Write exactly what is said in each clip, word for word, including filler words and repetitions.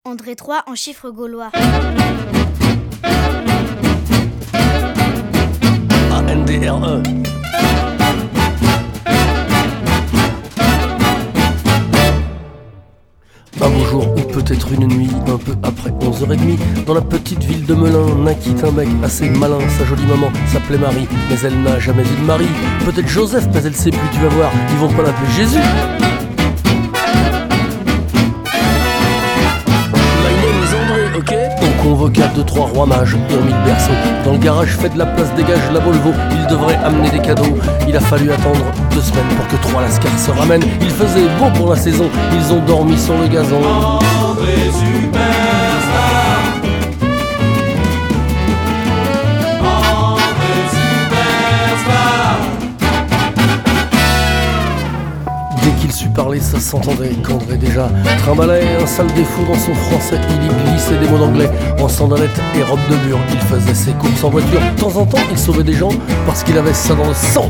André trois en chiffres gaulois. A N D R E. Un beau jour ou peut-être une nuit, un peu après onze heures trente, dans la petite ville de Melun, naquit un mec assez malin. Sa jolie maman s'appelait Marie, mais elle n'a jamais eu de mari. Peut-être Joseph, mais elle sait plus, tu vas voir, ils vont pas l'appeler Jésus. Ok, on convoqua deux, trois rois mages et on mit le berceau dans le garage, fait de la place, dégage la Volvo. Il devrait amener des cadeaux. Il a fallu attendre deux semaines pour que trois lascars se ramènent. Il faisait beau pour la saison, ils ont dormi sur le gazon. André Superstar. André Superstar. Dès qu'il sut parler, ça s'entendait qu'André déjà trimbalait un sale défaut dans son français. Il y glissait des mots d'anglais en sandalettes et robe de bure. Il faisait ses courses en voiture. De temps en temps, il sauvait des gens parce qu'il avait ça dans le sang.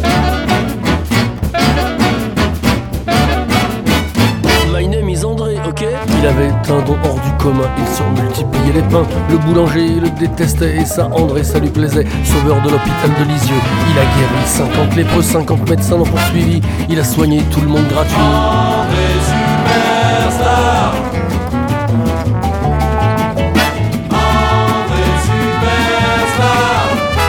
My name is André, ok. Il avait un don hors du commun, il surmultipliait les pains. Le boulanger le détestait et ça, André, ça lui plaisait. Sauveur de l'hôpital de Lisieux, il a guéri cinquante lépreux, cinquante médecins l'ont poursuivi. Il a soigné tout le monde gratuit. André Superstar. André Superstar.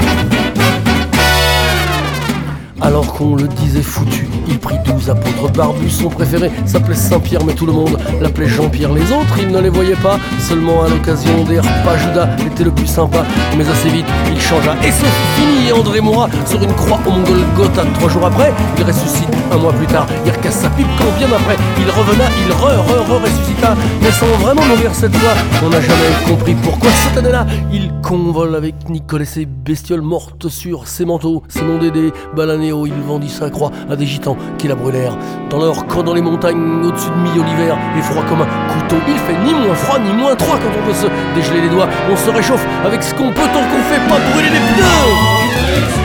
Alors qu'on le disait foutu, il prit douze apôtres barbus. Son préféré s'appelait Saint-Pierre, mais tout le monde l'appelait Jean-Pierre. Les autres, il ne les voyait pas, seulement à l'occasion des repas. Judas était le plus sympa, mais assez vite, il changea. Et ce fut fini, et André mourra sur une croix au Golgotha. Trois jours après, il ressuscite. Un mois plus tard, il recasse sa pipe. Quand bien après, il revena, il re-re-re-ressuscita. Mais sans vraiment mourir cette fois, on n'a jamais compris pourquoi cette année-là, il convole avec Nicole et ses bestioles mortes sur ses manteaux. Ses noms d'Édée, Balanéo, il vendit sa croix à des gitans qui la brûlèrent dans leur camp dans les montagnes au-dessus de mi-Oliver, et froid comme un couteau. Il fait ni moins froid ni moins trois quand on veut se dégeler les doigts. On se réchauffe avec ce qu'on peut tant qu'on fait pas brûler les pneus.